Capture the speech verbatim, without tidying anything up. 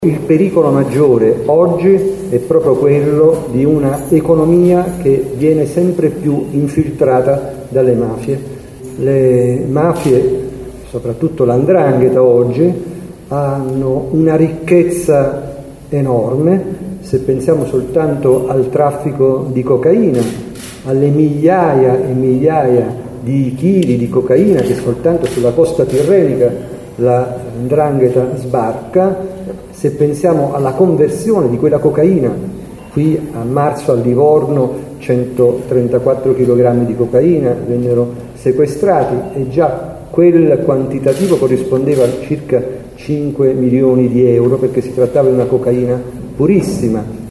Il pericolo maggiore oggi è proprio quello di una economia che viene sempre più infiltrata dalle mafie. Le mafie, soprattutto l'Andrangheta oggi, hanno una ricchezza enorme. Se pensiamo soltanto al traffico di cocaina, alle migliaia e migliaia di chili di cocaina che soltanto sulla costa tirrenica la 'ndrangheta sbarca, se pensiamo alla conversione di quella cocaina, qui a marzo a Livorno centotrentaquattro chilogrammi di cocaina vennero sequestrati e già quel quantitativo corrispondeva a circa cinque milioni di euro, perché si trattava di una cocaina purissima.